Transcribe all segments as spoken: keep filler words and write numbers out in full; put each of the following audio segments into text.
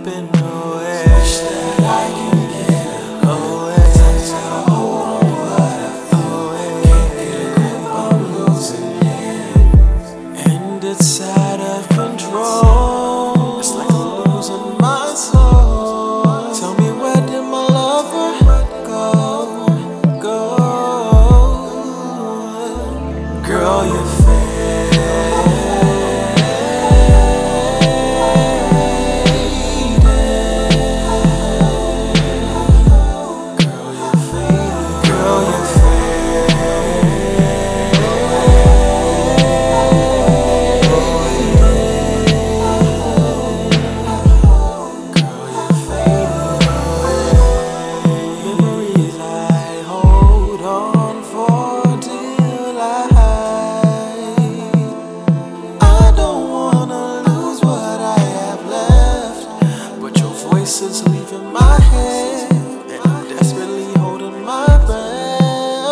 slipping away. Wish that I can get away. Cause I gotta hold on to what I feel. Can't get a grip, I'm losing it. And it's out of control. It's like I'm losing my soul. Tell me, where did my lover go? Go. Girl, you're voices leaving my head, and I'm desperately holding my breath.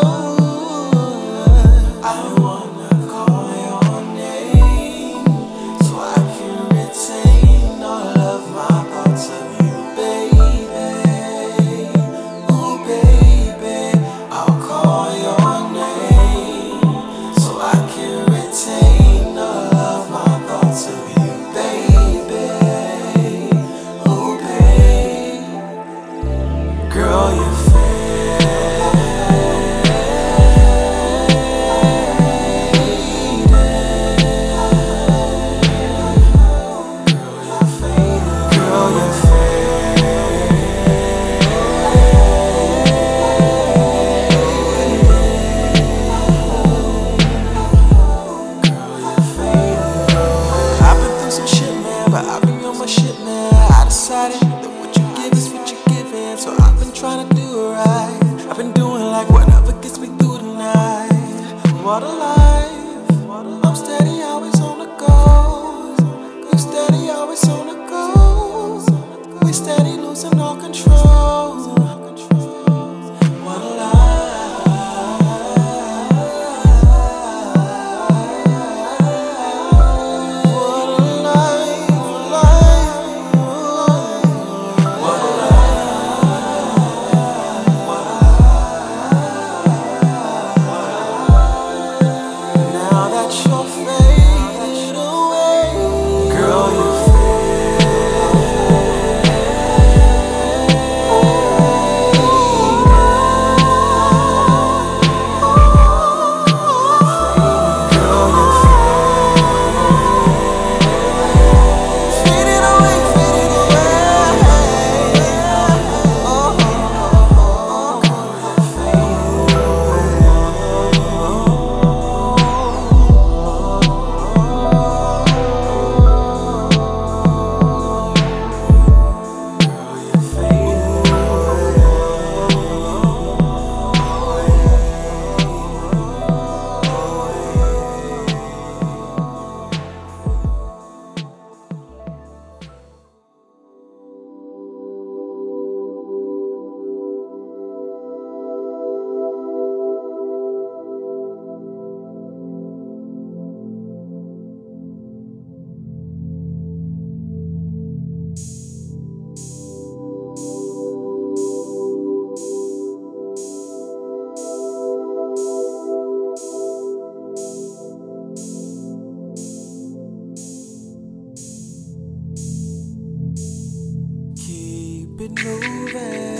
I wanna call your name so I can retain all of my thoughts of you, baby. Ooh, baby, I'll call your name so I can retain all of my thoughts of you, baby. Girl, you're but I've been on my shit, man. I decided that what you give is what you're giving, so I've been trying to do it right. I've been doing like whatever gets me through the night. What a life. I'm steady, always on the go. You steady, always on the go. We steady losing all control. What a life. Keep it moving.